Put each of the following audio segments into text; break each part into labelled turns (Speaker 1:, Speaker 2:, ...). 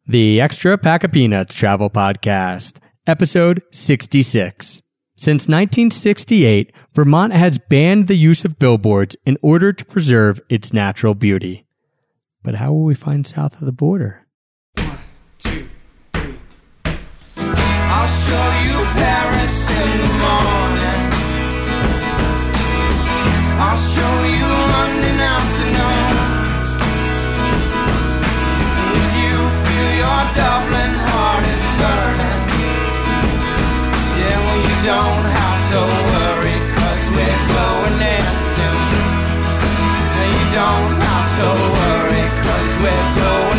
Speaker 1: The Extra Pack of Peanuts Travel Podcast, Episode 66. Since 1968, Vermont has banned the use of billboards in order to preserve its natural beauty. But how will we find south of the border?
Speaker 2: 1, 2, 3. I'll show you Paris in the morning. I'll show you London afternoon. If you feel your Dublin heart is burning, yeah, well, you don't have to worry, 'cause we're going there soon. No, you don't have to worry, 'cause we're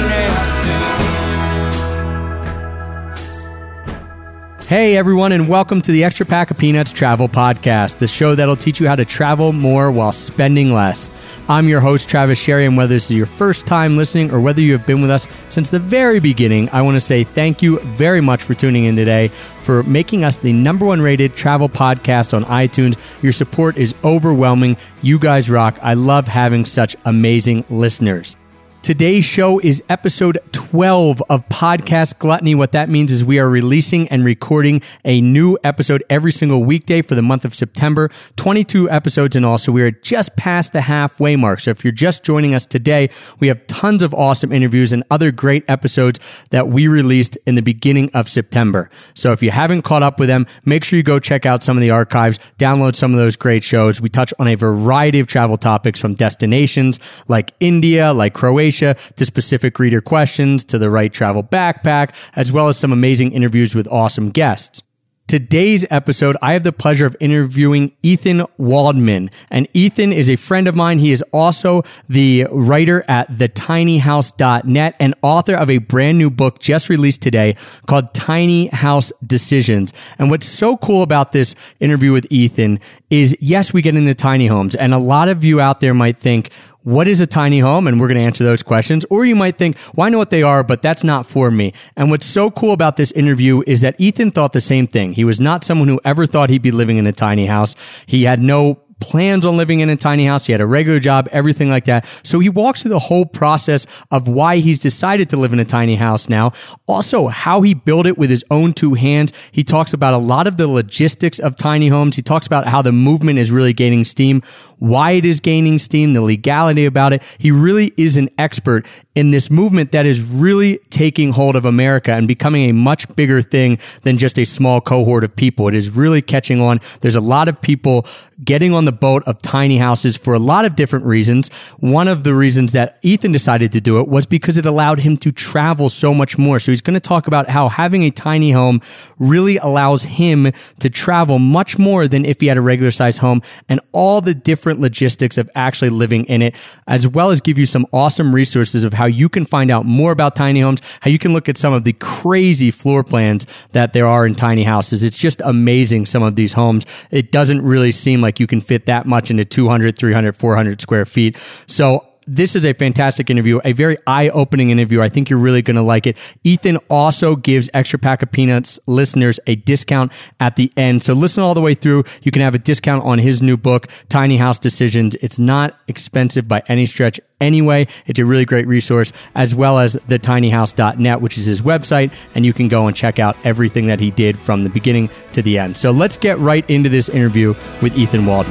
Speaker 2: going there soon.
Speaker 1: Hey everyone, and welcome to the Extra Pack of Peanuts Travel Podcast, the show that'll teach you how to travel more while spending less. I'm your host, Travis Sherry, and whether this is your first time listening or whether you have been with us since the very beginning, I want to say thank you very much for tuning in today, for making us the #1 rated travel podcast on iTunes. Your support is overwhelming. You guys rock. I love having such amazing listeners. Today's show is episode 12 of Podcast Gluttony. What that means is we are releasing and recording a new episode every single weekday for the month of September. 22 episodes in all, so we are just past the halfway mark. So if you're just joining us today, we have tons of awesome interviews and other great episodes that we released in the beginning of September. So if you haven't caught up with them, make sure you go check out some of the archives, download some of those great shows. We touch on a variety of travel topics, from destinations like India, like Croatia, to specific reader questions, to the right travel backpack, as well as some amazing interviews with awesome guests. Today's episode, I have the pleasure of interviewing Ethan Waldman. And Ethan is a friend of mine. He is also the writer at thetinyhouse.net and author of a brand new book just released today called Tiny House Decisions. And what's so cool about this interview with Ethan is, yes, we get into tiny homes. And a lot of you out there might think, what is a tiny home? And we're going to answer those questions. Or you might think, well, I know what they are, but that's not for me. And what's so cool about this interview is that Ethan thought the same thing. He was not someone who ever thought he'd be living in a tiny house. He had no plans on living in a tiny house. He had a regular job, everything like that. So he walks through the whole process of why he's decided to live in a tiny house now. Also, how he built it with his own two hands. He talks about a lot of the logistics of tiny homes. He talks about how the movement is really gaining steam, why it is gaining steam, the legality about it. He really is an expert in this movement that is really taking hold of America and becoming a much bigger thing than just a small cohort of people. It is really catching on. There's a lot of people getting on the boat of tiny houses for a lot of different reasons. One of the reasons that Ethan decided to do it was because it allowed him to travel so much more. So he's going to talk about how having a tiny home really allows him to travel much more than if he had a regular size home, and all the different logistics of actually living in it, as well as give you some awesome resources of how you can find out more about tiny homes, how you can look at some of the crazy floor plans that there are in tiny houses. It's just amazing, some of these homes. It doesn't really seem like you can fit that much into 200, 300, 400 square feet. So this is a fantastic interview, a very eye-opening interview. I think you're really going to like it. Ethan also gives Extra Pack of Peanuts listeners a discount at the end. So listen all the way through. You can have a discount on his new book, Tiny House Decisions. It's not expensive by any stretch anyway. It's a really great resource, as well as thetinyhouse.net, which is his website, and you can go and check out everything that he did from the beginning to the end. So let's get right into this interview with Ethan Waldman.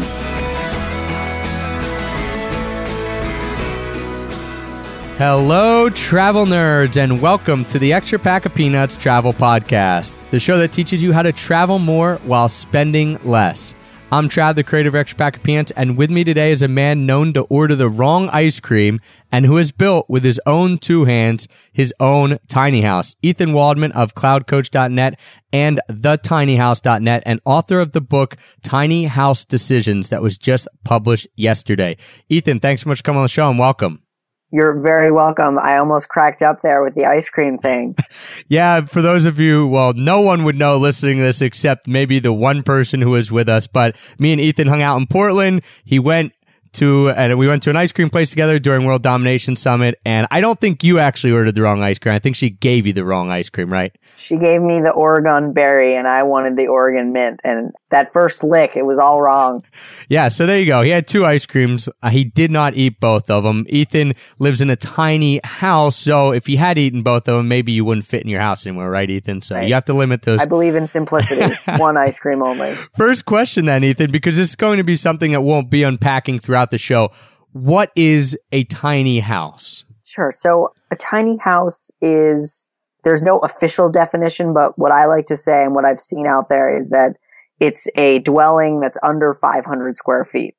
Speaker 1: Hello, travel nerds, and welcome to the Extra Pack of Peanuts Travel Podcast, the show that teaches you how to travel more while spending less. I'm Trav, the creator of Extra Pack of Peanuts, and with me today is a man known to order the wrong ice cream and who has built with his own two hands his own tiny house. Ethan Waldman of cloudcoach.net and thetinyhouse.net, and author of the book Tiny House Decisions that was just published yesterday. Ethan, thanks so much for coming on the show, and welcome.
Speaker 3: You're very welcome. I almost cracked up there with the ice cream thing.
Speaker 1: Yeah, for those of you, well, no one would know listening to this except maybe the one person who was with us, but me and Ethan hung out in Portland. He went and we went to an ice cream place together during World Domination Summit, and I don't think you actually ordered the wrong ice cream. I think she gave you the wrong ice cream, right?
Speaker 3: She gave me the Oregon berry, and I wanted the Oregon mint. And that first lick, it was all wrong.
Speaker 1: Yeah, so there you go. He had 2 ice creams. He did not eat both of them. Ethan lives in a tiny house, so if he had eaten both of them, maybe you wouldn't fit in your house anymore, right, Ethan? So
Speaker 3: Right.
Speaker 1: You have to limit those.
Speaker 3: I believe in simplicity. One ice cream only.
Speaker 1: First question then, Ethan, because this is going to be something that won't be unpacking throughout the show. What is a tiny house?
Speaker 3: Sure. So a tiny house is, there's no official definition, but what I like to say and what I've seen out there is that it's a dwelling that's under 500 square feet,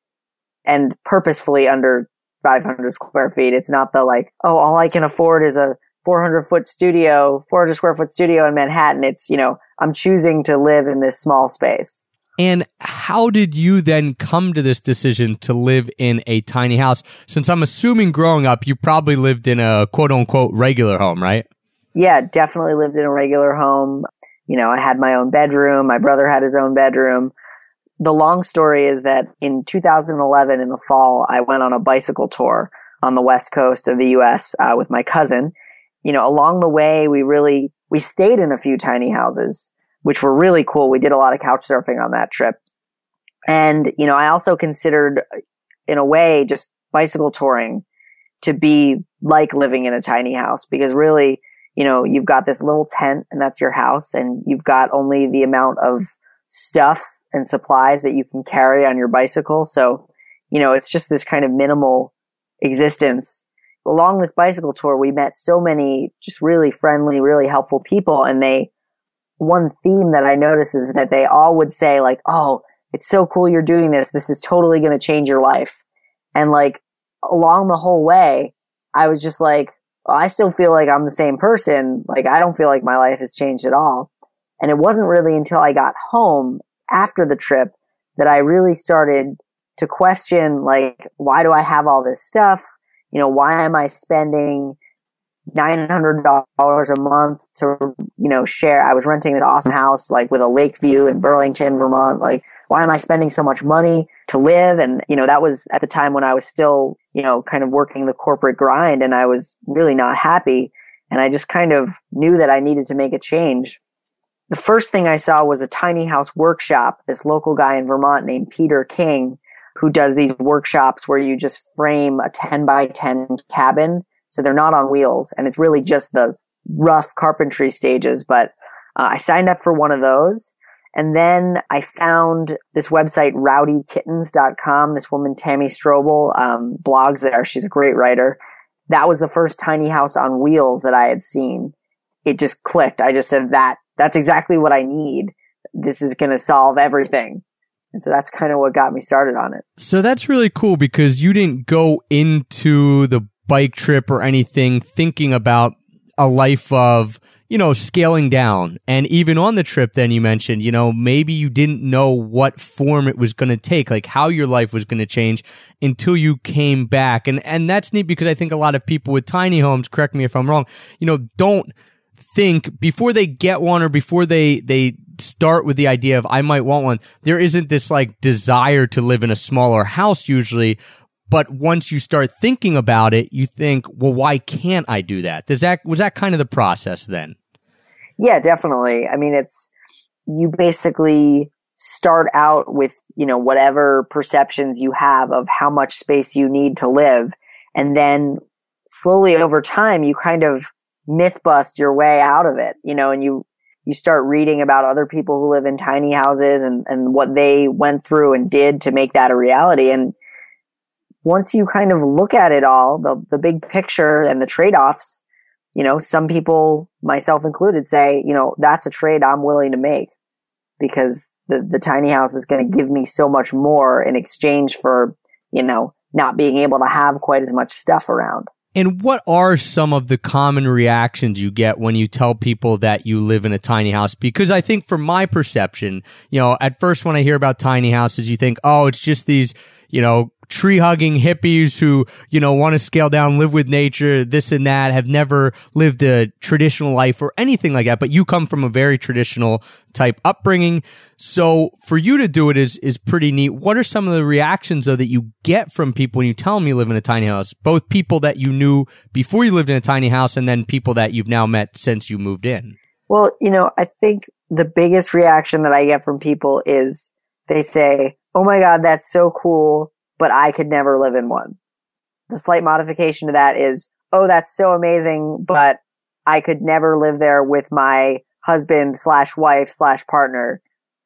Speaker 3: and purposefully under 500 square feet. It's not the like, oh, all I can afford is a 400 square foot studio in Manhattan. It's, I'm choosing to live in this small space.
Speaker 1: And how did you then come to this decision to live in a tiny house? Since I'm assuming growing up, you probably lived in a quote unquote regular home, right?
Speaker 3: Yeah, definitely lived in a regular home. I had my own bedroom. My brother had his own bedroom. The long story is that in 2011, in the fall, I went on a bicycle tour on the west coast of the U.S. With my cousin. Along the way, we stayed in a few tiny houses, which were really cool. We did a lot of couch surfing on that trip. And, I also considered, in a way, just bicycle touring to be like living in a tiny house, because really, you've got this little tent and that's your house, and you've got only the amount of stuff and supplies that you can carry on your bicycle. So, it's just this kind of minimal existence. Along this bicycle tour, we met so many just really friendly, really helpful people, and one theme that I noticed is that they all would say like, oh, it's so cool you're doing this. This is totally going to change your life. And like along the whole way, I was just like, well, I still feel like I'm the same person. Like I don't feel like my life has changed at all. And it wasn't really until I got home after the trip that I really started to question, like, why do I have all this stuff? Why am I spending $900 a month to, share? I was renting this awesome house, like with a lake view in Burlington, Vermont. Like, why am I spending so much money to live? And, that was at the time when I was still, kind of working the corporate grind, and I was really not happy. And I just kind of knew that I needed to make a change. The first thing I saw was a tiny house workshop, this local guy in Vermont named Peter King, who does these workshops where you just frame a 10 by 10 cabin. So they're not on wheels, and it's really just the rough carpentry stages. But I signed up for one of those. And then I found this website, rowdykittens.com. This woman, Tammy Strobel, blogs there. She's a great writer. That was the first tiny house on wheels that I had seen. It just clicked. I just said, that's exactly what I need. This is going to solve everything. And so that's kind of what got me started on it.
Speaker 1: So that's really cool, because you didn't go into the bike trip or anything thinking about a life of, scaling down. And even on the trip, then you mentioned, maybe you didn't know what form it was going to take, like how your life was going to change until you came back. And that's neat, because I think a lot of people with tiny homes, correct me if I'm wrong, don't think before they get one, or before they start with the idea of I might want one, there isn't this like desire to live in a smaller house usually. But once you start thinking about it, you think, well, why can't I do that? Was that kind of the process then?
Speaker 3: Yeah, definitely. I mean, you basically start out with, whatever perceptions you have of how much space you need to live. And then slowly over time, you kind of myth bust your way out of it, and you start reading about other people who live in tiny houses and what they went through and did to make that a reality. And once you kind of look at it all, the big picture and the trade-offs, some people, myself included, say, that's a trade I'm willing to make, because the tiny house is going to give me so much more in exchange for, not being able to have quite as much stuff around.
Speaker 1: And what are some of the common reactions you get when you tell people that you live in a tiny house? Because I think from my perception, at first when I hear about tiny houses, you think, oh, it's just these, tree hugging hippies who, want to scale down, live with nature, this and that, have never lived a traditional life or anything like that. But you come from a very traditional type upbringing. So for you to do it is pretty neat. What are some of the reactions though that you get from people when you tell them you live in a tiny house? Both people that you knew before you lived in a tiny house and then people that you've now met since you moved in.
Speaker 3: Well, I think the biggest reaction that I get from people is they say, "Oh my God, that's so cool, but I could never live in one." The slight modification to that is, "Oh, that's so amazing, but I could never live there with my husband/wife/partner."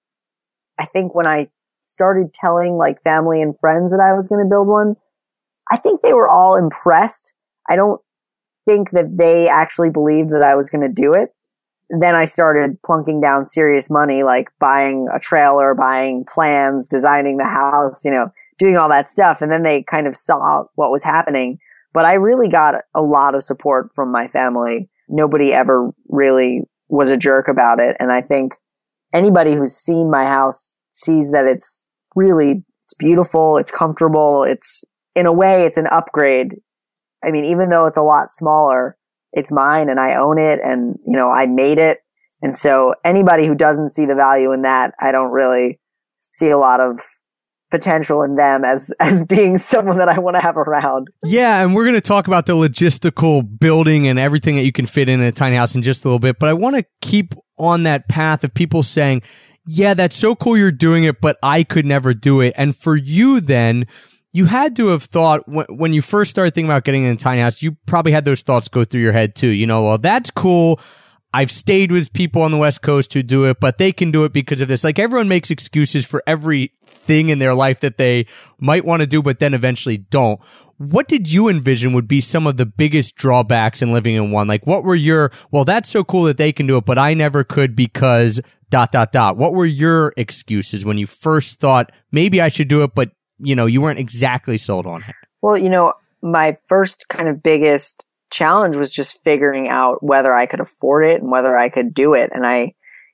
Speaker 3: I think when I started telling like family and friends that I was going to build one, I think they were all impressed. I don't think that they actually believed that I was going to do it. Then I started plunking down serious money, like buying a trailer, buying plans, designing the house, doing all that stuff. And then they kind of saw what was happening. But I really got a lot of support from my family. Nobody ever really was a jerk about it. And I think anybody who's seen my house sees that it's beautiful. It's comfortable. In a way, it's an upgrade. I mean, even though it's a lot smaller, it's mine and I own it and, I made it. And so anybody who doesn't see the value in that, I don't really see a lot of potential in them as being someone that I want to have around.
Speaker 1: Yeah. And we're going to talk about the logistical building and everything that you can fit in a tiny house in just a little bit. But I want to keep on that path of people saying, yeah, that's so cool you're doing it, but I could never do it. And for you then, you had to have thought when you first started thinking about getting in a tiny house, you probably had those thoughts go through your head too. Well, that's cool. I've stayed with people on the West Coast who do it, but they can do it because of this. Like everyone makes excuses for everything in their life that they might want to do, but then eventually don't. What did you envision would be some of the biggest drawbacks in living in one? Like what were well, that's so cool that they can do it, but I never could because ... What were your excuses when you first thought maybe I should do it, but you weren't exactly sold on it?
Speaker 3: Well, my first kind of biggest challenge was just figuring out whether I could afford it and whether I could do it. And I,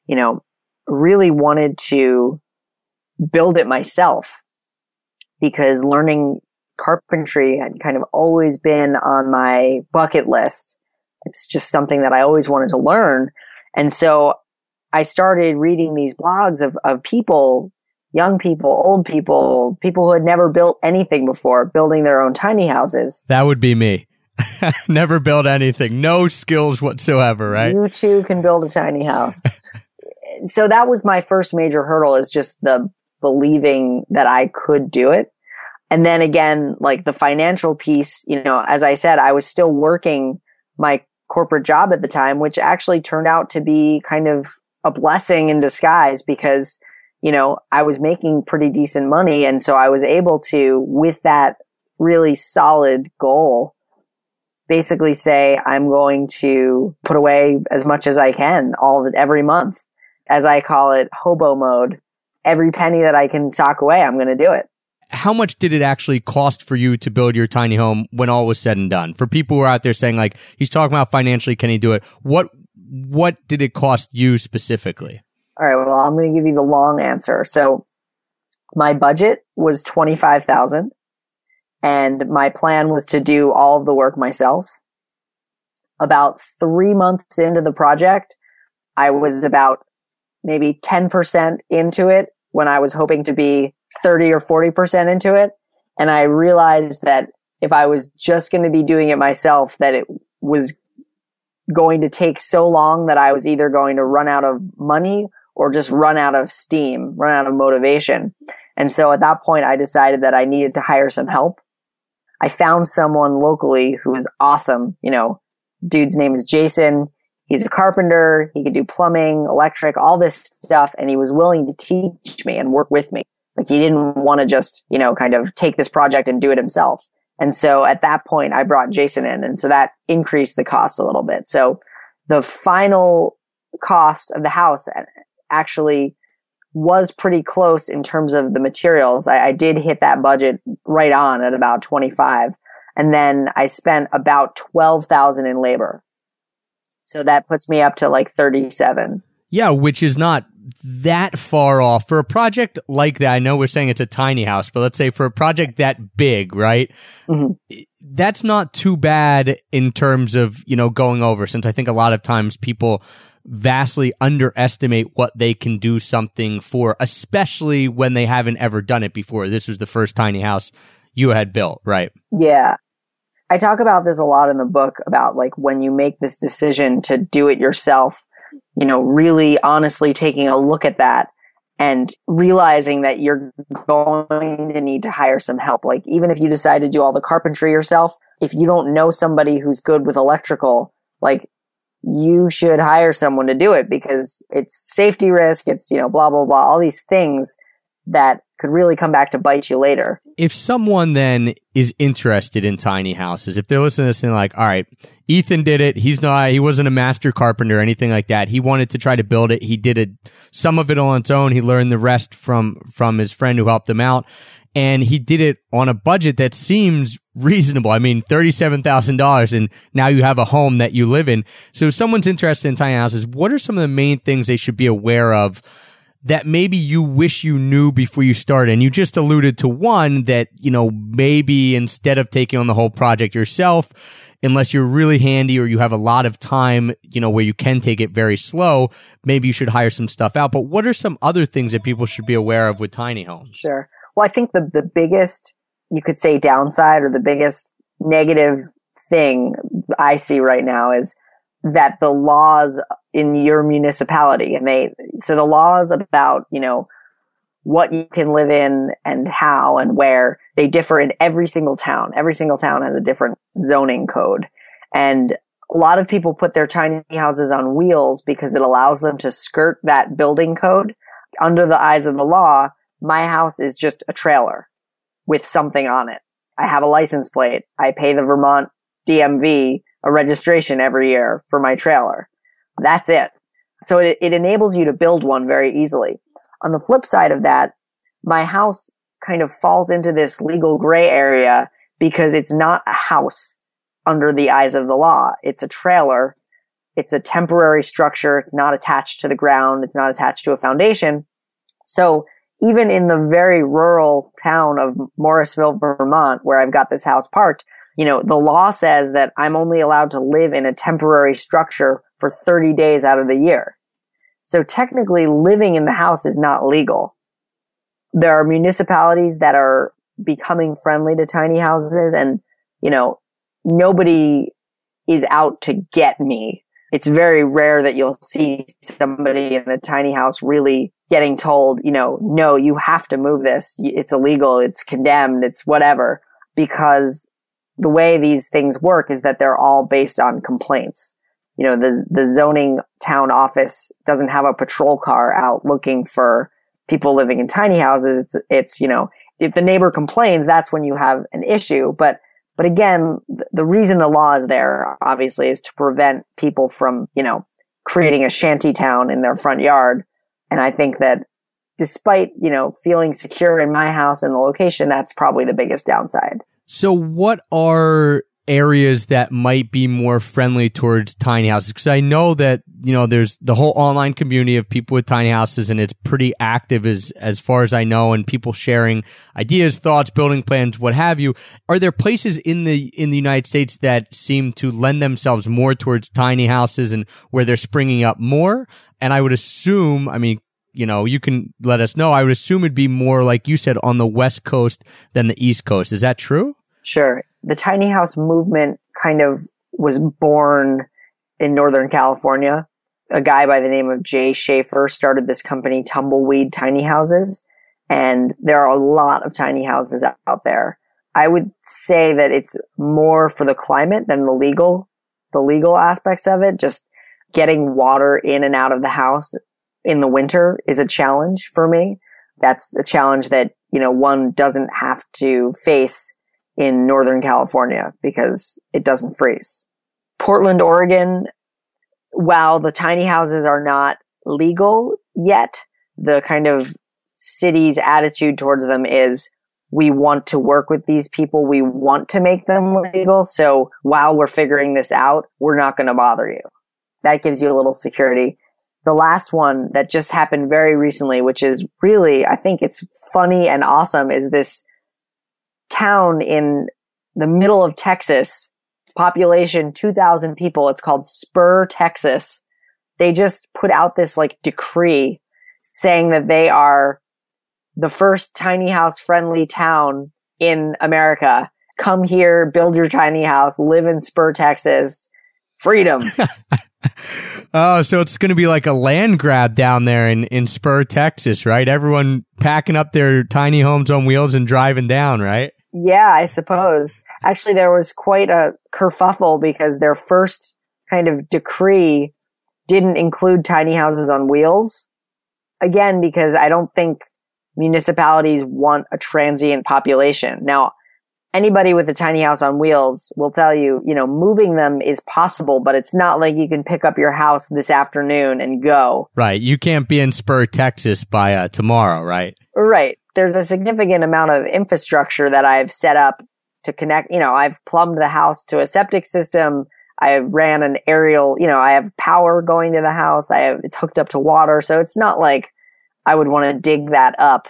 Speaker 3: really wanted to build it myself because learning carpentry had kind of always been on my bucket list. It's just something that I always wanted to learn. And so I started reading these blogs of people, young people, old people, people who had never built anything before, building their own tiny houses.
Speaker 1: That would be me. Never built anything. No skills whatsoever, right?
Speaker 3: You too can build a tiny house. So that was my first major hurdle, is just the believing that I could do it. And then again, like the financial piece, as I said, I was still working my corporate job at the time, which actually turned out to be kind of a blessing in disguise because I was making pretty decent money. And so I was able to, with that really solid goal, basically say, I'm going to put away as much as I can every month. As I call it, hobo mode. Every penny that I can sock away, I'm going to do it.
Speaker 1: How much did it actually cost for you to build your tiny home when all was said and done? For people who are out there saying like, he's talking about financially, can he do it? What did it cost you specifically?
Speaker 3: All right. Well, I'm going to give you the long answer. So my budget was $25,000 and my plan was to do all of the work myself. About 3 months into the project, I was about maybe 10% into it when I was hoping to be 30 or 40% into it. And I realized that if I was just going to be doing it myself, that it was going to take so long that I was either going to run out of money or just run out of steam, run out of motivation. And so at that point, I decided that I needed to hire some help. I found someone locally who was awesome. Dude's name is Jason. He's a carpenter. He could do plumbing, electric, all this stuff. And he was willing to teach me and work with me. Like he didn't want to just, kind of take this project and do it himself. And so at that point, I brought Jason in. And so that increased the cost a little bit. So the final cost of the house actually was pretty close in terms of the materials. I did hit that budget right on at about 25. And then I spent about $12,000 in labor. So that puts me up to like 37.
Speaker 1: Yeah, which is not that far off for a project like that. I know we're saying it's a tiny house, but let's say for a project that big, right? Mm-hmm. That's not too bad in terms of, going over, since I think a lot of times people vastly underestimate what they can do something for, especially when they haven't ever done it before. This was the first tiny house you had built, right?
Speaker 3: Yeah. I talk about this a lot in the book about like when you make this decision to do it yourself, really honestly taking a look at that and realizing that you're going to need to hire some help. Like even if you decide to do all the carpentry yourself, if you don't know somebody who's good with electrical, like you should hire someone to do it because it's safety risk. It's, blah, blah, blah, all these things that could really come back to bite you later.
Speaker 1: If someone then is interested in tiny houses, if they're listening to this and like, all right, Ethan did it. He wasn't a master carpenter or anything like that. He wanted to try to build it. He did it, some of it on its own. He learned the rest from his friend who helped him out. And he did it on a budget that seems reasonable. I mean, $37,000, and now you have a home that you live in. So if someone's interested in tiny houses, what are some of the main things they should be aware of that maybe you wish you knew before you started? And you just alluded to one that, maybe instead of taking on the whole project yourself, unless you're really handy or you have a lot of time, where you can take it very slow, maybe you should hire some stuff out. But what are some other things that people should be aware of with tiny homes?
Speaker 3: Sure. Well, I think the biggest, you could say, downside or the biggest negative thing I see right now is that the laws in your municipality, so the laws about, what you can live in and how and where, they differ in every single town. Every single town has a different zoning code. And a lot of people put their tiny houses on wheels because it allows them to skirt that building code. Under the eyes of the law, my house is just a trailer with something on it. I have a license plate. I pay the Vermont DMV a registration every year for my trailer. That's it. So it enables you to build one very easily. On the flip side of that, my house kind of falls into this legal gray area because it's not a house under the eyes of the law. It's a trailer. It's a temporary structure. It's not attached to the ground. It's not attached to a foundation. So even in the very rural town of Morrisville, Vermont, where I've got this house parked, the law says that I'm only allowed to live in a temporary structure for 30 days out of the year. So technically living in the house is not legal. There are municipalities that are becoming friendly to tiny houses and, nobody is out to get me. It's very rare that you'll see somebody in a tiny house really getting told, no, you have to move this. It's illegal. It's condemned. It's whatever. Because the way these things work is that they're all based on complaints. The zoning town office doesn't have a patrol car out looking for people living in tiny houses. It's if the neighbor complains, that's when you have an issue. But again, the reason the law is there, obviously, is to prevent people from, creating a shanty town in their front yard. And I think that despite, feeling secure in my house and the location, that's probably the biggest downside.
Speaker 1: So what are areas that might be more friendly towards tiny houses? Because I know that, there's the whole online community of people with tiny houses, and it's pretty active as far as I know, and people sharing ideas, thoughts, building plans, what have you. Are there places in the United States that seem to lend themselves more towards tiny houses and where they're springing up more? And I would assume, you can let us know, I would assume it'd be more, like you said, on the West Coast than the East Coast. Is that true?
Speaker 3: Sure. The tiny house movement kind of was born in Northern California. A guy by the name of Jay Schaefer started this company, Tumbleweed Tiny Houses, and there are a lot of tiny houses out there. I would say that it's more for the climate than the legal aspects of it. Just getting water in and out of the house in the winter is a challenge for me. That's a challenge that, one doesn't have to face in Northern California because it doesn't freeze. Portland, Oregon, while the tiny houses are not legal yet, the kind of city's attitude towards them is, we want to work with these people. We want to make them legal. So while we're figuring this out, we're not going to bother you. That gives you a little security. the last one that just happened very recently, which is really, I think it's funny and awesome, is this town in the middle of Texas, population 2,000 people. It's called Spur, Texas. They just put out this like decree saying that they are the first tiny house friendly town in America. Come here, build your tiny house, live in Spur, Texas. Freedom.
Speaker 1: Oh, so it's going to be like a land grab down there in Spur, Texas, right? Everyone packing up their tiny homes on wheels and driving down, right?
Speaker 3: Yeah, I suppose. Actually, there was quite a kerfuffle because their first kind of decree didn't include tiny houses on wheels. Again, because I don't think municipalities want a transient population. Now, anybody with a tiny house on wheels will tell you, moving them is possible, but it's not like you can pick up your house this afternoon and go.
Speaker 1: Right. You can't be in Spur, Texas by tomorrow, right?
Speaker 3: Right. There's a significant amount of infrastructure that I've set up to connect. I've plumbed the house to a septic system. I ran an aerial, I have power going to the house. It's hooked up to water. So it's not like I would want to dig that up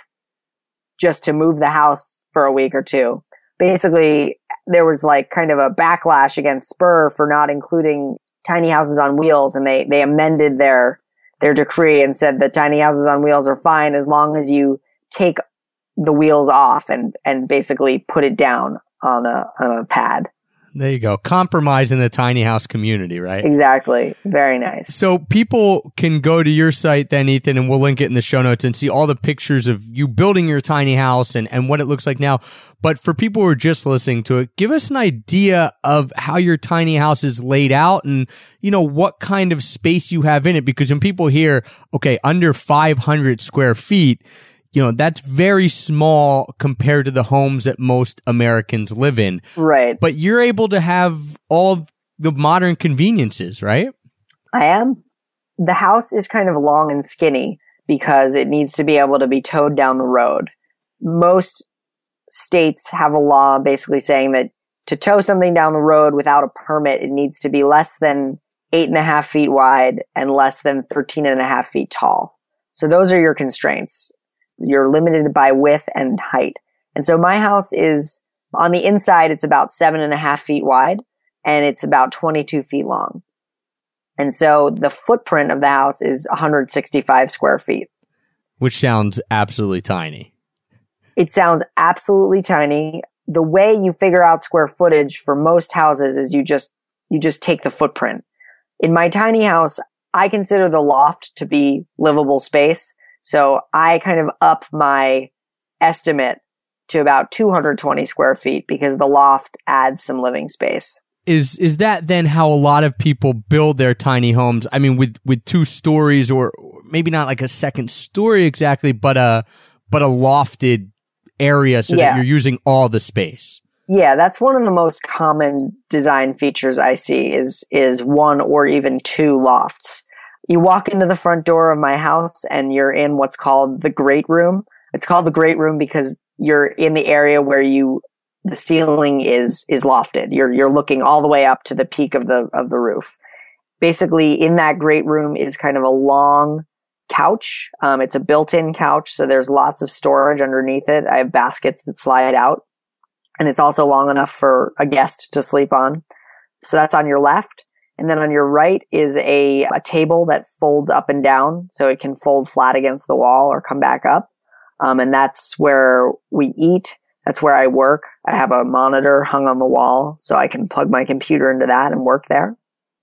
Speaker 3: just to move the house for a week or two. Basically, there was like kind of a backlash against Spur for not including tiny houses on wheels, and they amended their decree and said that tiny houses on wheels are fine as long as you take the wheels off and basically put it down on a pad.
Speaker 1: There you go. Compromising the tiny house community, right?
Speaker 3: Exactly. Very nice.
Speaker 1: So people can go to your site then, Ethan, and we'll link it in the show notes and see all the pictures of you building your tiny house and what it looks like now. But for people who are just listening to it, give us an idea of how your tiny house is laid out and, what kind of space you have in it. Because when people hear, okay, under 500 square feet, that's very small compared to the homes that most Americans live in.
Speaker 3: Right.
Speaker 1: But you're able to have all the modern conveniences, right?
Speaker 3: I am. The house is kind of long and skinny because it needs to be able to be towed down the road. Most states have a law basically saying that to tow something down the road without a permit, it needs to be less than 8.5 feet wide and less than 13.5 feet tall. So those are your constraints. You're limited by width and height. And so my house is, on the inside, it's about 7.5 feet wide and it's about 22 feet long. And so the footprint of the house is 165 square feet.
Speaker 1: Which sounds absolutely tiny.
Speaker 3: It sounds absolutely tiny. The way you figure out square footage for most houses is you just take the footprint. In my tiny house, I consider the loft to be livable space. So I kind of up my estimate to about 220 square feet because the loft adds some living space.
Speaker 1: Is that then how a lot of people build their tiny homes? I mean, with 2 stories or maybe not like a second story exactly, but a lofted area so that you're using all the space.
Speaker 3: Yeah, that's one of the most common design features I see is 1 or even 2 lofts. You walk into the front door of my house and you're in what's called the great room. It's called the great room because you're in the area where the ceiling is lofted. You're looking all the way up to the peak of the roof. Basically, in that great room is kind of a long couch. It's a built-in couch, so there's lots of storage underneath it. I have baskets that slide out, and it's also long enough for a guest to sleep on. So that's on your left. And then on your right is a table that folds up and down, so it can fold flat against the wall or come back up. And that's where we eat. That's where I work. I have a monitor hung on the wall, so I can plug my computer into that and work there.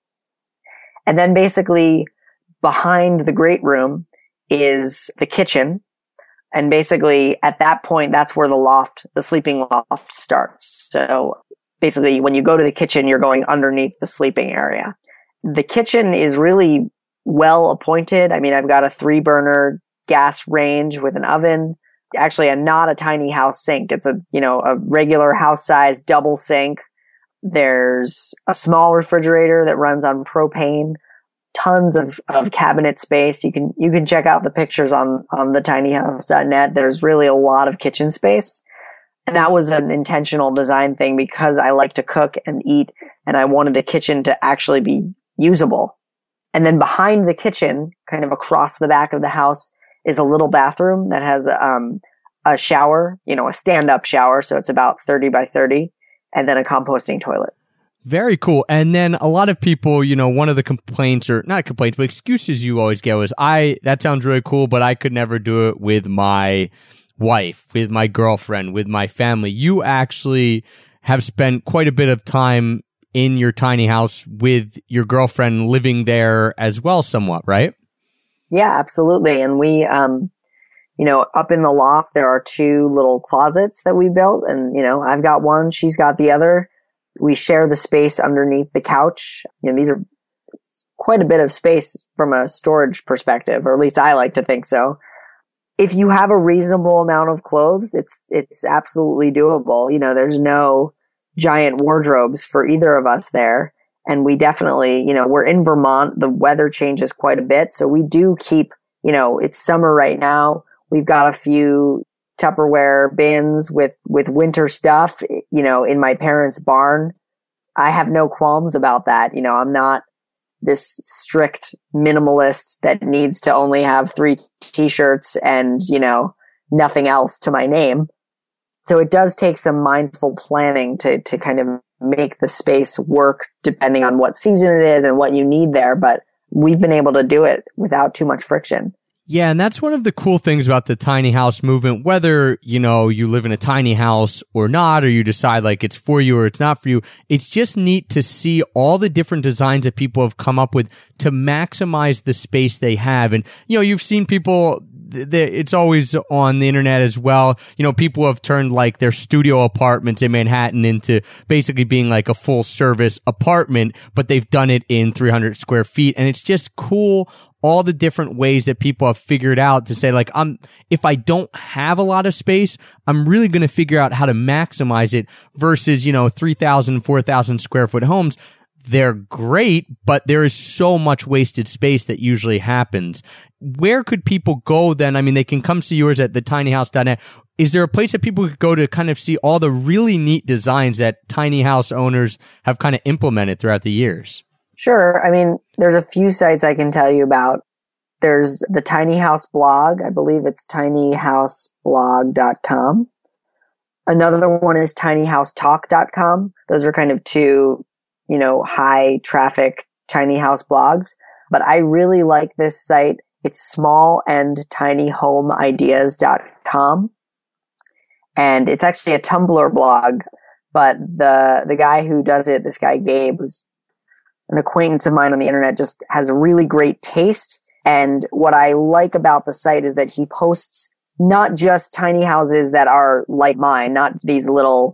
Speaker 3: And then basically behind the great room is the kitchen. And basically at that point, that's where the sleeping loft starts. So basically, when you go to the kitchen, you're going underneath the sleeping area. The kitchen is really well appointed. I mean, I've got a 3-burner gas range with an oven. Actually, not a tiny house sink. It's a regular house size double sink. There's a small refrigerator that runs on propane. Tons of cabinet space. You can check out the pictures on thetinyhouse.net. There's really a lot of kitchen space. And that was an intentional design thing because I like to cook and eat and I wanted the kitchen to actually be usable. And then behind the kitchen, kind of across the back of the house, is a little bathroom that has a shower, a stand-up shower. So it's about 30 by 30, and then a composting toilet.
Speaker 1: Very cool. And then a lot of people, one of the complaints, or not complaints, but excuses you always get was, that sounds really cool, but I could never do it with my wife, with my girlfriend, with my family. You actually have spent quite a bit of time in your tiny house with your girlfriend living there as well, somewhat, right?
Speaker 3: Yeah, absolutely. And we, up in the loft, there are 2 little closets that we built, and, I've got one, she's got the other. We share the space underneath the couch. These are quite a bit of space from a storage perspective, or at least I like to think so. If you have a reasonable amount of clothes, it's absolutely doable. There's no giant wardrobes for either of us there. And we definitely, we're in Vermont. The weather changes quite a bit. So we do keep, it's summer right now. We've got a few Tupperware bins with winter stuff, in my parents' barn. I have no qualms about that. I'm not this strict minimalist that needs to only have 3 t-shirts and, nothing else to my name. So it does take some mindful planning to kind of make the space work depending on what season it is and what you need there. But we've been able to do it without too much friction.
Speaker 1: Yeah, and that's one of the cool things about the tiny house movement, whether, you live in a tiny house or not, or you decide like it's for you or it's not for you. It's just neat to see all the different designs that people have come up with to maximize the space they have. And, you've seen people, it's always on the internet as well. People have turned like their studio apartments in Manhattan into basically being like a full service apartment, but they've done it in 300 square feet. And it's just cool, all the different ways that people have figured out to say like, if I don't have a lot of space, I'm really going to figure out how to maximize it versus, 3,000, 4,000 square foot homes. They're great, but there is so much wasted space that usually happens. Where could people go then? I mean, they can come see yours at thetinyhouse.net. Is there a place that people could go to kind of see all the really neat designs that tiny house owners have kind of implemented throughout the years?
Speaker 3: Sure. I mean, there's a few sites I can tell you about. There's the Tiny House blog. I believe it's tinyhouseblog.com. Another one is tinyhousetalk.com. Those are kind of 2, high traffic tiny house blogs. But I really like this site. It's smallandtinyhomeideas.com. And it's actually a Tumblr blog. But the guy who does it, this guy Gabe, who's an acquaintance of mine on the internet, just has a really great taste. And what I like about the site is that he posts not just tiny houses that are like mine, not these little,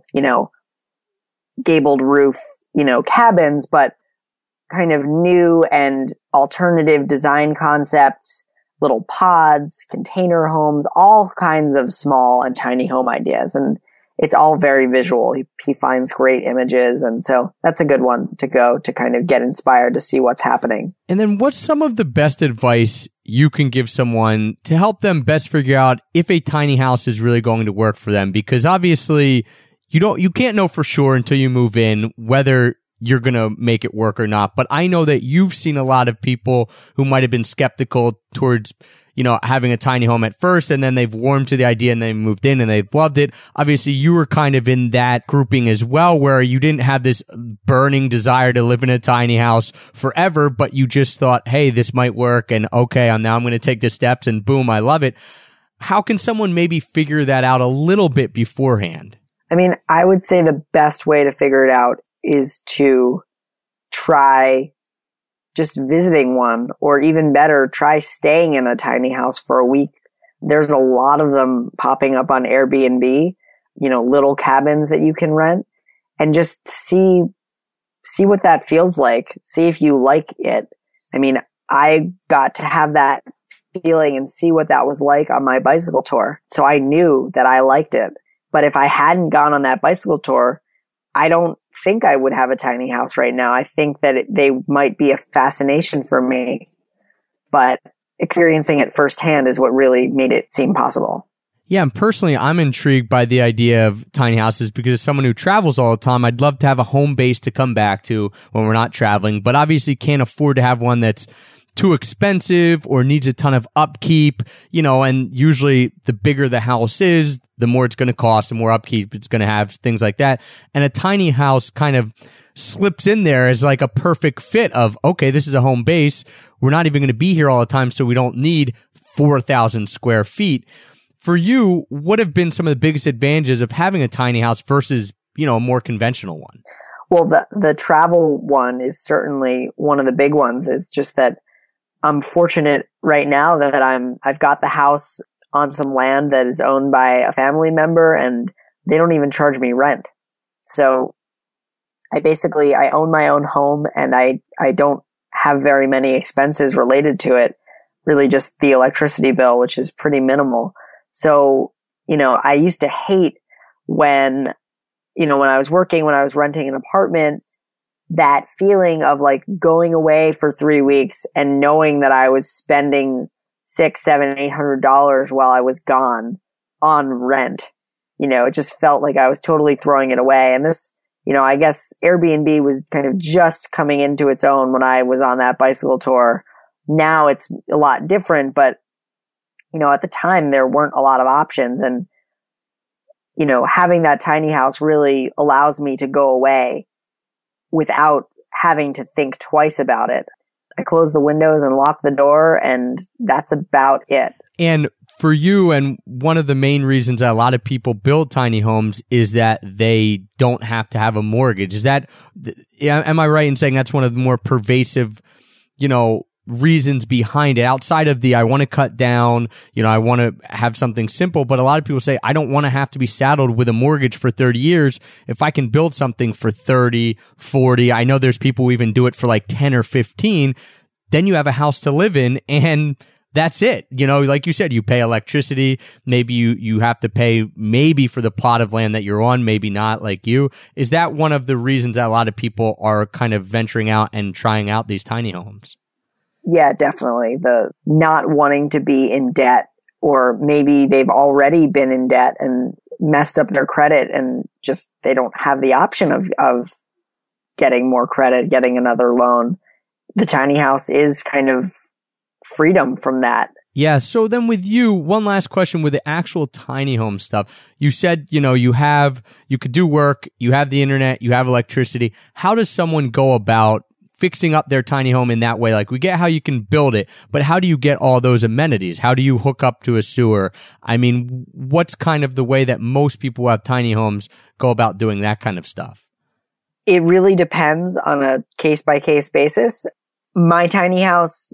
Speaker 3: gabled roof, cabins, but kind of new and alternative design concepts, little pods, container homes, all kinds of small and tiny home ideas. And it's all very visual. He finds great images. And so that's a good one to go to kind of get inspired to see what's happening.
Speaker 1: And then what's some of the best advice you can give someone to help them best figure out if a tiny house is really going to work for them? Because obviously you can't know for sure until you move in whether you're going to make it work or not. But I know that you've seen a lot of people who might have been skeptical towards having a tiny home at first, and then they've warmed to the idea and they moved in and they've loved it. Obviously, you were kind of in that grouping as well, where you didn't have this burning desire to live in a tiny house forever, but you just thought, hey, this might work. And okay, I'm going to take the steps and boom, I love it. How can someone maybe figure that out a little bit beforehand?
Speaker 3: I mean, I would say the best way to figure it out is to try just visiting one, or even better, try staying in a tiny house for a week. There's a lot of them popping up on Airbnb, little cabins that you can rent, and just see what that feels like. See if you like it. I mean, I got to have that feeling and see what that was like on my bicycle tour. So I knew that I liked it. But if I hadn't gone on that bicycle tour, I don't think I would have a tiny house right now. I think that they might be a fascination for me, but experiencing it firsthand is what really made it seem possible.
Speaker 1: Yeah, and personally, I'm intrigued by the idea of tiny houses because as someone who travels all the time, I'd love to have a home base to come back to when we're not traveling, but obviously can't afford to have one that's too expensive or needs a ton of upkeep, and usually the bigger the house is, the more it's going to cost, the more upkeep it's going to have, things like that. And a tiny house kind of slips in there as like a perfect fit of, okay, this is a home base. We're not even going to be here all the time, so we don't need 4,000 square feet. For you, what have been some of the biggest advantages of having a tiny house versus, a more conventional one?
Speaker 3: Well, the travel one is certainly one of the big ones. It's just that I'm fortunate right now that I've got the house on some land that is owned by a family member and they don't even charge me rent. So I own my own home and I don't have very many expenses related to it, really just the electricity bill, which is pretty minimal. So, I used to hate when I was working, when I was renting an apartment, that feeling of like going away for 3 weeks and knowing that I was spending $600, $700, $800 while I was gone on rent. It just felt like I was totally throwing it away. And this, I guess Airbnb was kind of just coming into its own when I was on that bicycle tour. Now it's a lot different, but at the time there weren't a lot of options. And, having that tiny house really allows me to go away without having to think twice about it. I close the windows and lock the door, and that's about it.
Speaker 1: And for you, and one of the main reasons that a lot of people build tiny homes is that they don't have to have a mortgage. Am I right in saying that's one of the more pervasive, reasons behind it outside of I want to cut down, I want to have something simple, but a lot of people say, I don't want to have to be saddled with a mortgage for 30 years. If I can build something for 30, 40, I know there's people who even do it for like 10 or 15, then you have a house to live in and that's it. Like you said, you pay electricity, maybe you have to pay maybe for the plot of land that you're on, maybe not like you. Is that one of the reasons that a lot of people are kind of venturing out and trying out these tiny homes?
Speaker 3: Yeah, definitely. The not wanting to be in debt, or maybe they've already been in debt and messed up their credit and just they don't have the option of getting more credit, getting another loan. The tiny house is kind of freedom from that.
Speaker 1: Yeah. So then with you, one last question with the actual tiny home stuff. You said, you could do work, you have the internet, you have electricity. How does someone go about fixing up their tiny home in that way? Like, we get how you can build it, but how do you get all those amenities? How do you hook up to a sewer? I mean, what's kind of the way that most people who have tiny homes go about doing that kind of stuff?
Speaker 3: It really depends on a case-by-case basis. My tiny house,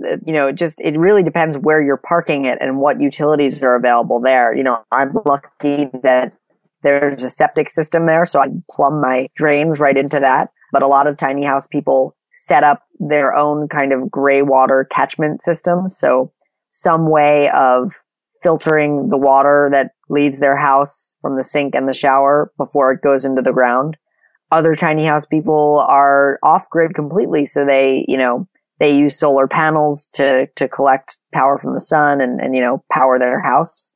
Speaker 3: it really depends where you're parking it and what utilities are available there. I'm lucky that there's a septic system there, so I can plumb my drains right into that. But a lot of tiny house people set up their own kind of gray water catchment systems. So some way of filtering the water that leaves their house from the sink and the shower before it goes into the ground. Other tiny house people are off grid completely. So they use solar panels to collect power from the sun and power their house.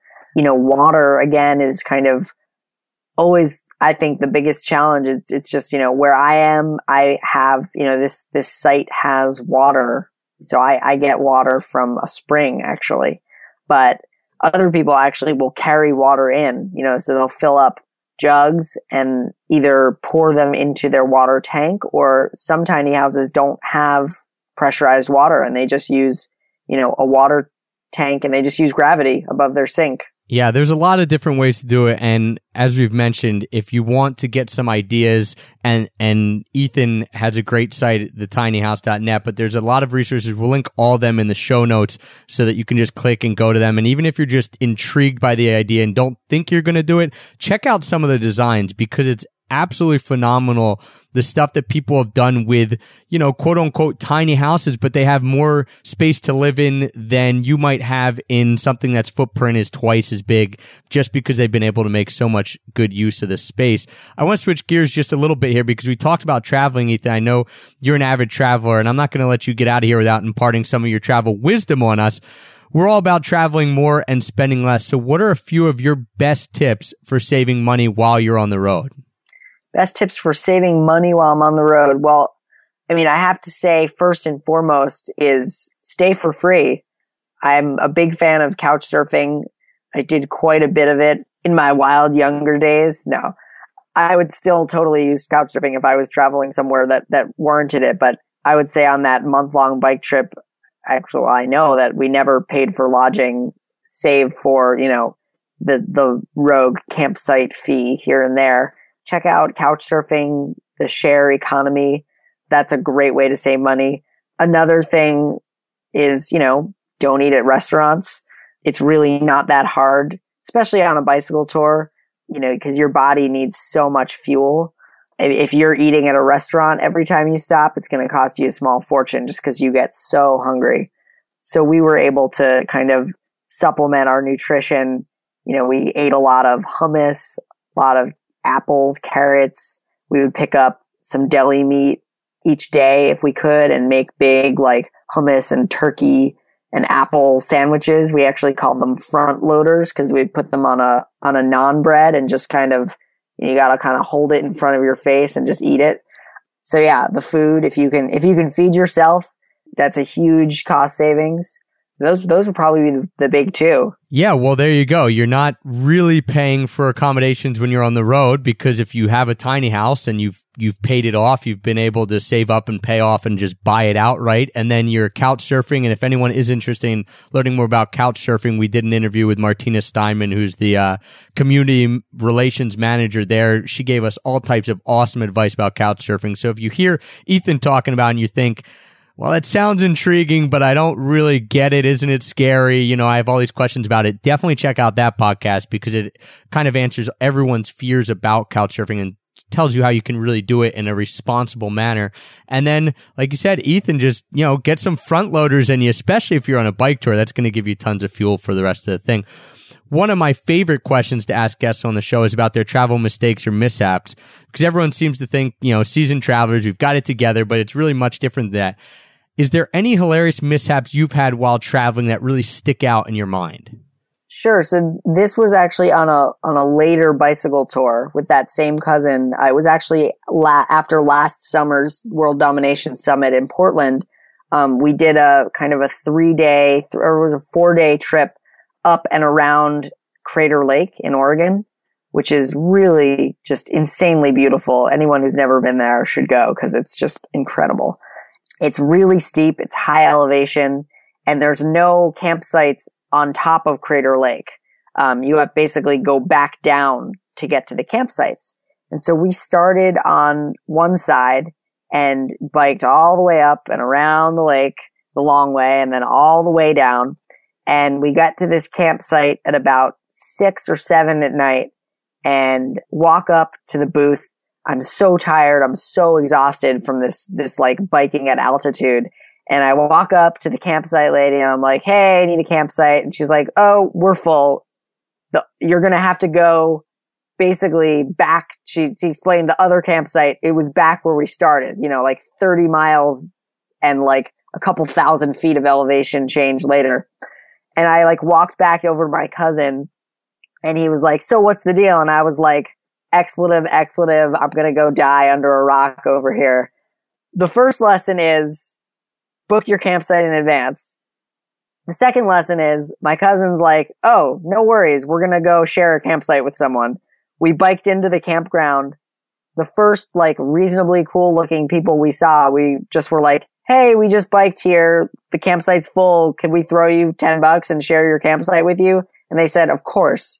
Speaker 3: Water again is kind of always, I think, the biggest challenge is it's just, where I am, I have, this site has water. So I get water from a spring actually, but other people actually will carry water in, so they'll fill up jugs and either pour them into their water tank, or some tiny houses don't have pressurized water and they just use, a water tank and they just use gravity above their sink.
Speaker 1: Yeah, there's a lot of different ways to do it. And as we've mentioned, if you want to get some ideas, and Ethan has a great site, thetinyhouse.net, but there's a lot of resources. We'll link all of them in the show notes so that you can just click and go to them. And even if you're just intrigued by the idea and don't think you're going to do it, check out some of the designs because it's absolutely phenomenal. The stuff that people have done with, quote unquote tiny houses, but they have more space to live in than you might have in something that's footprint is twice as big, just because they've been able to make so much good use of this space. I want to switch gears just a little bit here because we talked about traveling, Ethan. I know you're an avid traveler and I'm not going to let you get out of here without imparting some of your travel wisdom on us. We're all about traveling more and spending less. So what are a few of your best tips for saving money while you're on the road?
Speaker 3: Best tips for saving money while I'm on the road. Well, I mean, I have to say first and foremost is stay for free. I'm a big fan of couch surfing. I did quite a bit of it in my wild younger days. No, I would still totally use couch surfing if I was traveling somewhere that warranted it. But I would say on that month-long bike trip, actually, I know that we never paid for lodging, save for, the rogue campsite fee here and there. Check out couch surfing, the share economy. That's a great way to save money. Another thing is, don't eat at restaurants. It's really not that hard, especially on a bicycle tour, because your body needs so much fuel. If you're eating at a restaurant every time you stop, it's going to cost you a small fortune just because you get so hungry. So we were able to kind of supplement our nutrition. We ate a lot of hummus, a lot of apples, carrots. We would pick up some deli meat each day if we could and make big like hummus and turkey and apple sandwiches. We actually called them front loaders because we'd put them on a naan bread and just kind of, you got to kind of hold it in front of your face and just eat it. So yeah, the food, if you can feed yourself, that's a huge cost savings. Those would probably be the big two.
Speaker 1: Yeah, well, there you go. You're not really paying for accommodations when you're on the road, because if you have a tiny house and you've paid it off, you've been able to save up and pay off and just buy it outright. And then you're couch surfing. And if anyone is interested in learning more about couch surfing, we did an interview with Martina Steinman, who's the community relations manager there. She gave us all types of awesome advice about couch surfing. So if you hear Ethan talking about it and you think, well, it sounds intriguing, but I don't really get it. Isn't it scary? I have all these questions about it. Definitely check out that podcast because it kind of answers everyone's fears about couch surfing and tells you how you can really do it in a responsible manner. And then, like you said, Ethan, just, get some front loaders in you, especially if you're on a bike tour. That's going to give you tons of fuel for the rest of the thing. One of my favorite questions to ask guests on the show is about their travel mistakes or mishaps, because everyone seems to think, seasoned travelers, we've got it together, but it's really much different than that. Is there any hilarious mishaps you've had while traveling that really stick out in your mind?
Speaker 3: Sure. So this was actually on a later bicycle tour with that same cousin. I was actually after last summer's World Domination Summit in Portland. We did a kind of a 3-day, or it was a 4-day trip up and around Crater Lake in Oregon, which is really just insanely beautiful. Anyone who's never been there should go because it's just incredible. It's really steep, it's high elevation, and there's no campsites on top of Crater Lake. You have basically go back down to get to the campsites. And so we started on one side and biked all the way up and around the lake the long way and then all the way down. And we got to this campsite at about 6 or 7 at night and walk up to the booth. I'm so tired. I'm so exhausted from this like biking at altitude. And I walk up to the campsite lady and I'm like, hey, I need a campsite. And she's like, oh, we're full. You're going to have to go basically back. She explained the other campsite. It was back where we started, like 30 miles and like a couple thousand feet of elevation change later. And I like walked back over to my cousin and he was like, so what's the deal? And I was like, expletive, I'm going to go die under a rock over here. The first lesson is book your campsite in advance. The second lesson is my cousin's like, oh, no worries. We're going to go share a campsite with someone. We biked into the campground. The first like reasonably cool looking people we saw, we just were like, hey, we just biked here. The campsite's full. Can we throw you $10 and share your campsite with you? And they said, of course.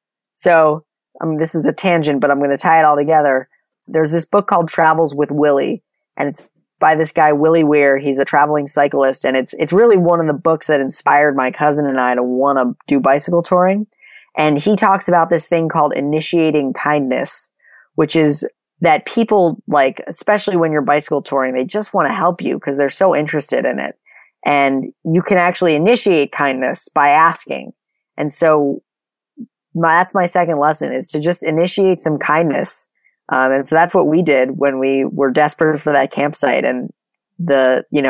Speaker 3: So this is a tangent, but I'm going to tie it all together. There's this book called Travels with Willie, and it's by this guy, Willie Weir. He's a traveling cyclist, and it's really one of the books that inspired my cousin and I to want to do bicycle touring. And he talks about this thing called initiating kindness, which is that people, like, especially when you're bicycle touring, they just want to help you because they're so interested in it. And you can actually initiate kindness by asking. And so that's my second lesson, is to just initiate some kindness. And so that's what we did when we were desperate for that campsite. And the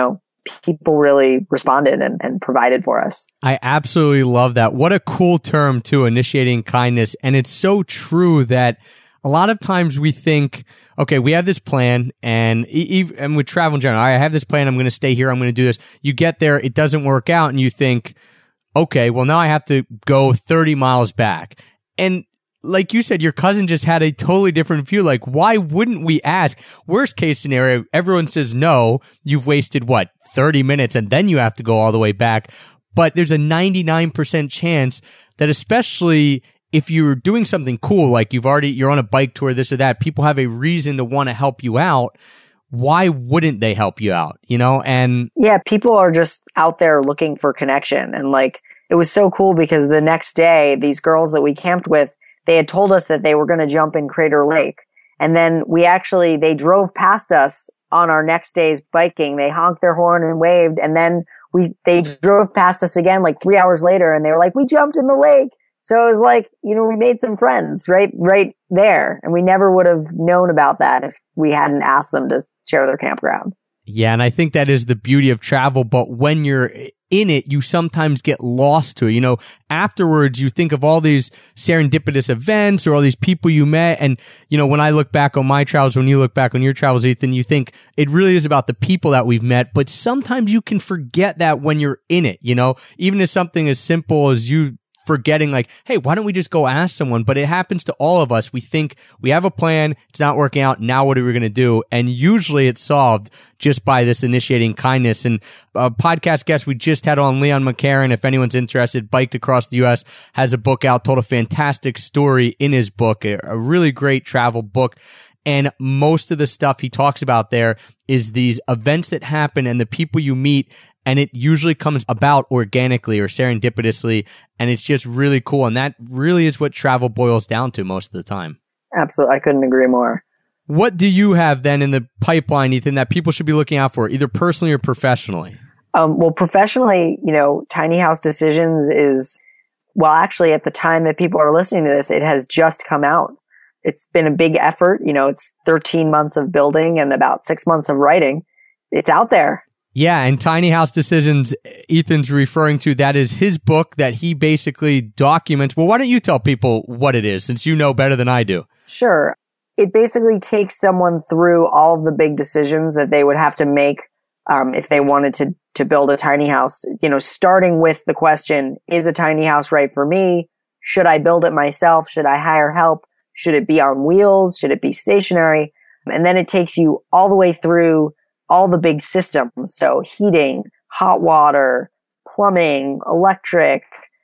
Speaker 3: people really responded and provided for us.
Speaker 1: I absolutely love that. What a cool term too, initiating kindness. And it's so true that a lot of times we think, okay, we have this plan and with travel in general, I have this plan. I'm going to stay here. I'm going to do this. You get there. It doesn't work out. And you think, okay, well now I have to go 30 miles back. And like you said, your cousin just had a totally different view. Like, why wouldn't we ask? Worst case scenario, everyone says no. You've wasted 30 minutes and then you have to go all the way back. But there's a 99% chance that, especially if you're doing something cool, like you're on a bike tour, this or that, people have a reason to want to help you out. Why wouldn't they help you out? And
Speaker 3: yeah, people are just out there looking for connection. And it was so cool because the next day, these girls that we camped with, they had told us that they were going to jump in Crater Lake. And then they drove past us on our next day's biking. They honked their horn and waved. And then they drove past us again 3 hours later and they were like, we jumped in the lake. So it was we made some friends right there. And we never would have known about that if we hadn't asked them to share their campground.
Speaker 1: Yeah. And I think that is the beauty of travel. But when you're in it, you sometimes get lost to it. Afterwards, you think of all these serendipitous events or all these people you met. And, when I look back on my travels, when you look back on your travels, Ethan, you think it really is about the people that we've met. But sometimes you can forget that when you're in it, even as something as simple as you forgetting hey, why don't we just go ask someone? But it happens to all of us. We think we have a plan. It's not working out. Now what are we going to do? And usually it's solved just by this initiating kindness. And a podcast guest we just had on, Leon McCarron, if anyone's interested, biked across the U.S., has a book out, told a fantastic story in his book, a really great travel book. And most of the stuff he talks about there is these events that happen and the people you meet. And it usually comes about organically or serendipitously. And it's just really cool. And that really is what travel boils down to most of the time.
Speaker 3: Absolutely. I couldn't agree more.
Speaker 1: What do you have then in the pipeline, Ethan, that people should be looking out for, either personally or professionally?
Speaker 3: Well, professionally, Tiny House Decisions is, actually at the time that people are listening to this, it has just come out. It's been a big effort. It's 13 months of building and about 6 months of writing. It's out there.
Speaker 1: Yeah, and Tiny House Decisions, Ethan's referring to, that is his book that he basically documents. Well, why don't you tell people what it is, since you know better than I do?
Speaker 3: Sure. It basically takes someone through all of the big decisions that they would have to make if they wanted to build a tiny house. Starting with the question, is a tiny house right for me? Should I build it myself? Should I hire help? Should it be on wheels? Should it be stationary? And then it takes you all the way through all the big systems. So heating, hot water, plumbing, electric,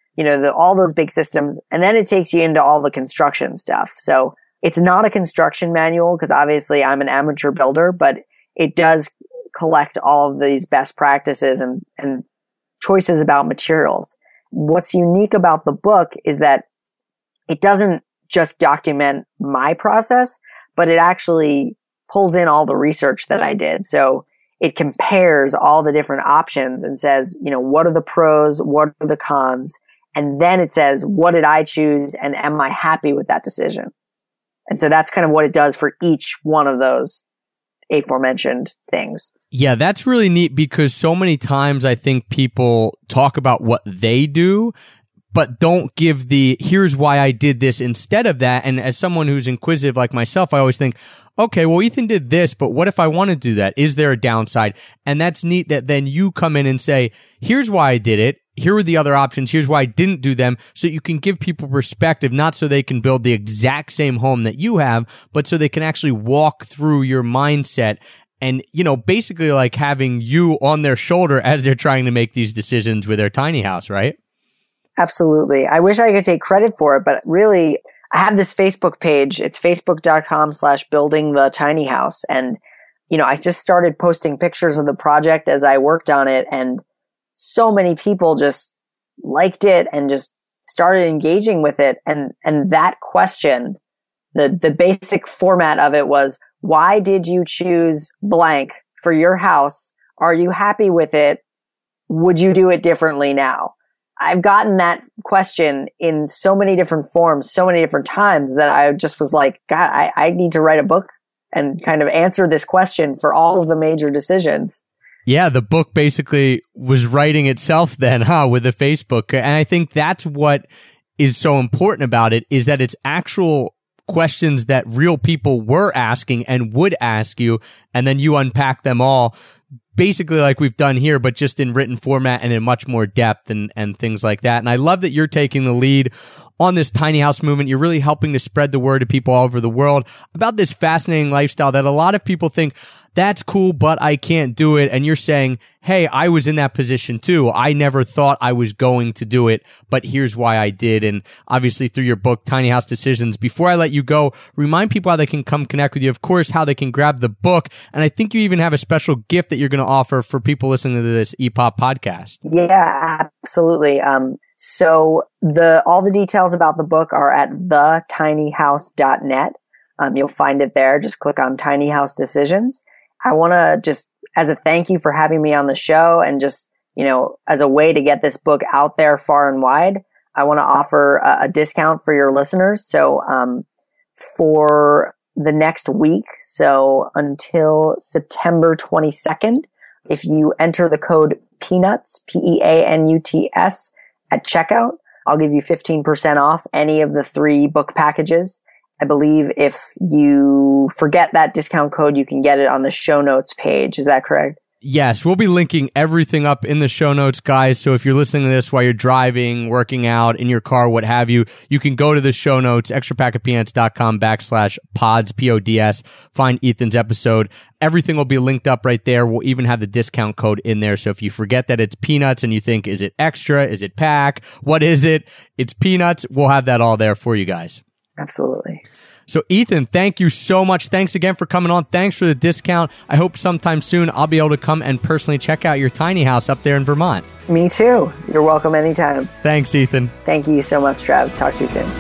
Speaker 3: all those big systems. And then it takes you into all the construction stuff. So it's not a construction manual because obviously I'm an amateur builder, but it does collect all of these best practices and choices about materials. What's unique about the book is that it doesn't just document my process, but it actually pulls in all the research that I did. So it compares all the different options and says, what are the pros? What are the cons? And then it says, what did I choose? And am I happy with that decision? And so that's kind of what it does for each one of those aforementioned things.
Speaker 1: Yeah, that's really neat because so many times I think people talk about what they do, but don't give here's why I did this instead of that. And as someone who's inquisitive like myself, I always think, okay, well, Ethan did this, but what if I want to do that? Is there a downside? And that's neat that then you come in and say, here's why I did it. Here are the other options. Here's why I didn't do them. So you can give people perspective, not so they can build the exact same home that you have, but so they can actually walk through your mindset and, basically like having you on their shoulder as they're trying to make these decisions with their tiny house, right?
Speaker 3: Absolutely. I wish I could take credit for it, but really, I have this Facebook page. It's facebook.com/building the tiny house. And, I just started posting pictures of the project as I worked on it. And so many people just liked it and just started engaging with it. And that question, the basic format of it was, why did you choose blank for your house? Are you happy with it? Would you do it differently now? I've gotten that question in so many different forms, so many different times that I just was like, God, I need to write a book and kind of answer this question for all of the major decisions.
Speaker 1: Yeah, the book basically was writing itself then, with the Facebook. And I think that's what is so important about it, is that it's actual questions that real people were asking and would ask you, and then you unpack them all, basically like we've done here, but just in written format and in much more depth and things like that. And I love that you're taking the lead on this tiny house movement. You're really helping to spread the word to people all over the world about this fascinating lifestyle that a lot of people think, that's cool, but I can't do it. And you're saying, hey, I was in that position too. I never thought I was going to do it, but here's why I did. And obviously through your book, Tiny House Decisions, before I let you go, remind people how they can come connect with you. Of course, how they can grab the book. And I think you even have a special gift that you're going to offer for people listening to this EPOP podcast.
Speaker 3: Yeah, absolutely. So all the details about the book are at thetinyhouse.net. You'll find it there. Just click on Tiny House Decisions. I want to just, as a thank you for having me on the show and just, as a way to get this book out there far and wide, I want to offer a discount for your listeners. So, for the next week, so until September 22nd, if you enter the code PEANUTS, PEANUTS at checkout, I'll give you 15% off any of the 3 book packages. I believe if you forget that discount code, you can get it on the show notes page. Is that correct?
Speaker 1: Yes, we'll be linking everything up in the show notes, guys. So if you're listening to this while you're driving, working out, in your car, what have you, you can go to the show notes, extrapackofpeanuts.com/pods, PODS, find Ethan's episode. Everything will be linked up right there. We'll even have the discount code in there. So if you forget that it's peanuts and you think, is it extra? Is it pack? What is it? It's peanuts. We'll have that all there for you guys.
Speaker 3: Absolutely.
Speaker 1: So Ethan, thank you so much. Thanks again for coming on. Thanks for the discount. I hope sometime soon I'll be able to come and personally check out your tiny house up there in Vermont.
Speaker 3: Me too. You're welcome anytime.
Speaker 1: Thanks, Ethan.
Speaker 3: Thank you so much, Trav. Talk to you soon.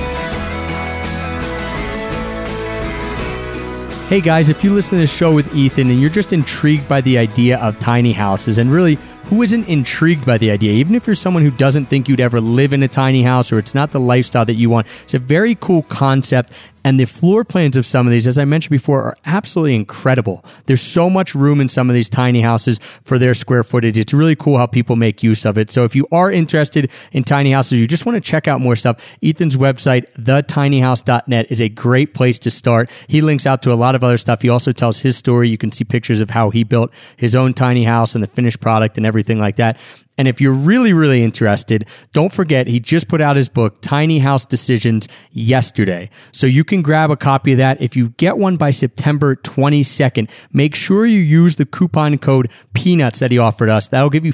Speaker 1: Hey guys, if you listen to this show with Ethan and you're just intrigued by the idea of tiny houses, and really, who isn't intrigued by the idea? Even if you're someone who doesn't think you'd ever live in a tiny house or it's not the lifestyle that you want, it's a very cool concept. And the floor plans of some of these, as I mentioned before, are absolutely incredible. There's so much room in some of these tiny houses for their square footage. It's really cool how people make use of it. So if you are interested in tiny houses, you just want to check out more stuff, Ethan's website, thetinyhouse.net, is a great place to start. He links out to a lot of other stuff. He also tells his story. You can see pictures of how he built his own tiny house and the finished product and everything like that. And if you're really, really interested, don't forget, he just put out his book, Tiny House Decisions, yesterday. So you can grab a copy of that. If you get one by September 22nd, make sure you use the coupon code PEANUTS that he offered us. That'll give you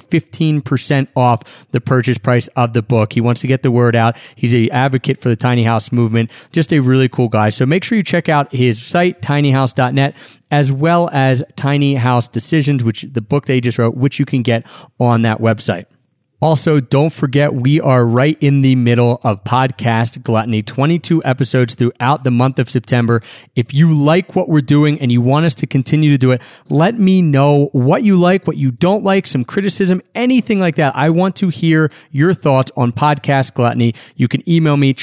Speaker 1: 15% off the purchase price of the book. He wants to get the word out. He's an advocate for the tiny house movement. Just a really cool guy. So make sure you check out his site, tinyhouse.net, as well as Tiny House Decisions, which the book they just wrote, which you can get on that website. Also, don't forget, we are right in the middle of Podcast Gluttony, 22 episodes throughout the month of September. If you like what we're doing and you want us to continue to do it, let me know what you like, what you don't like, some criticism, anything like that. I want to hear your thoughts on Podcast Gluttony. You can email me,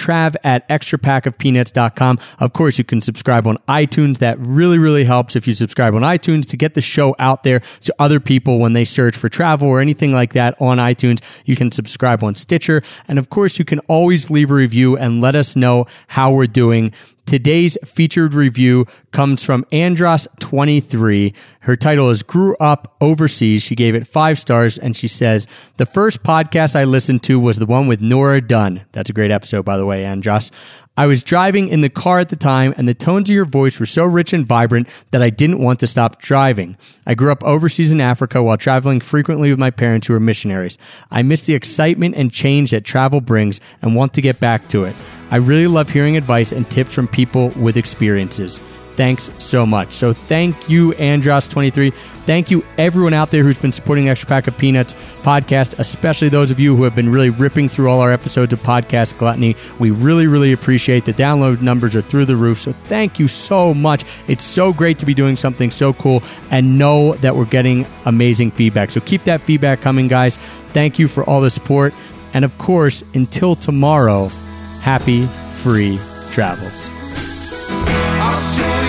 Speaker 1: trav@extrapackofpeanuts.com. Of course, you can subscribe on iTunes. That really, really helps if you subscribe on iTunes to get the show out there to other people when they search for travel or anything like that on iTunes. You can subscribe on Stitcher. And of course, you can always leave a review and let us know how we're doing. Today's featured review comes from Andros23. Her title is Grew Up Overseas. She gave it 5 stars, and she says, the first podcast I listened to was the one with Nora Dunn. That's a great episode, by the way, Andros. I was driving in the car at the time, and the tones of your voice were so rich and vibrant that I didn't want to stop driving. I grew up overseas in Africa while traveling frequently with my parents who were missionaries. I miss the excitement and change that travel brings and want to get back to it. I really love hearing advice and tips from people with experiences. Thanks so much. So thank you, Andros23. Thank you, everyone out there who's been supporting Extra Pack of Peanuts podcast, especially those of you who have been really ripping through all our episodes of Podcast Gluttony. We really, really appreciate the download numbers are through the roof. So thank you so much. It's so great to be doing something so cool and know that we're getting amazing feedback. So keep that feedback coming, guys. Thank you for all the support. And of course, until tomorrow, happy free travels.
Speaker 2: I'll show